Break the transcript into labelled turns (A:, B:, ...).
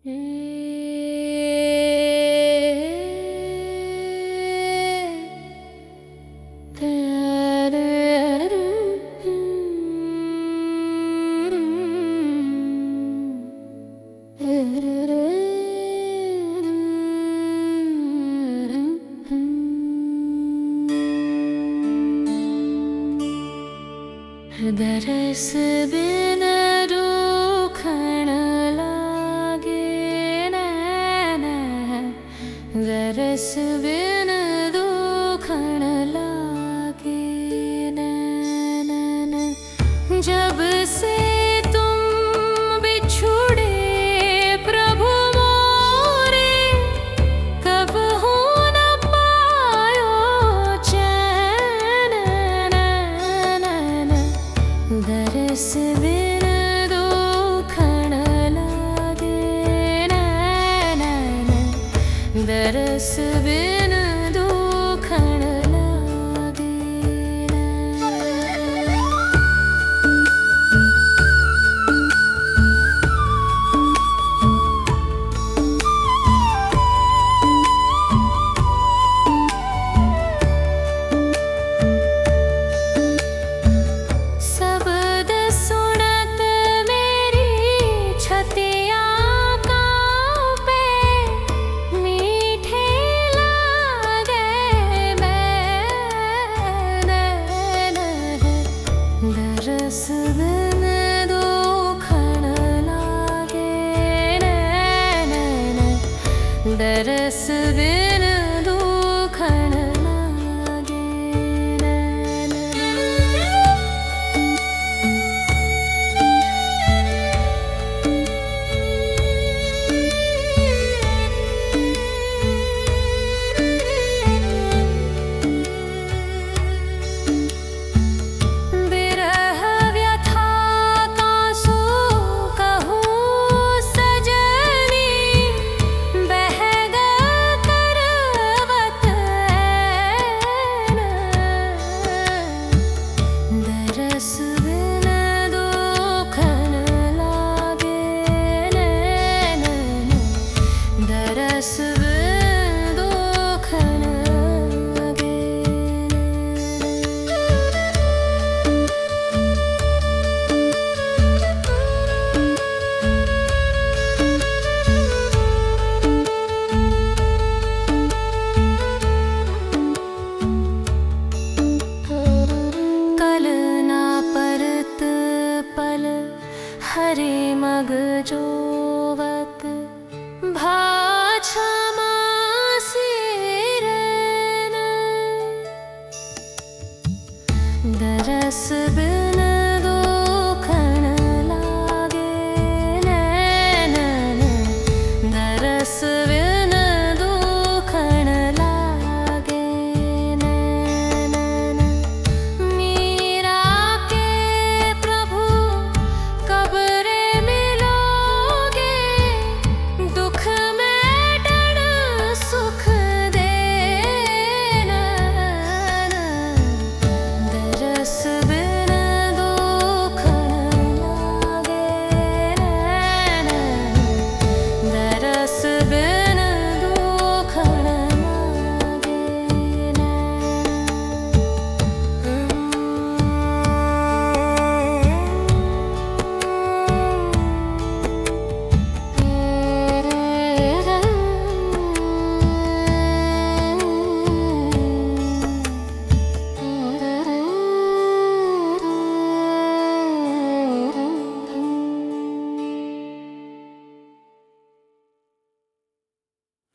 A: दरस बिन रूखण लागे नैन, दरस बिन रूखण लागे नैन। जब से तुम बिछुड़े प्रभु मोरे, कबहू न पायो चैन नैन। दरस बिन रूखण लागे नैन, दरस बिन रूखण लागे नैन। शब्द सुनत मेरी छतियाँ काँपे, मीठे लागे नैन। दरस बिन रूखण लागे नैन, दरस बिन रूखण लागे नैन। बिरह व्यथा काँसू कहूँ सजनी, बहग करवत ऐन। दरस बिन रूखण लागे नैन, दरस बिन रूखण लागे कल ना परत पल हरे मग जोवत भाषा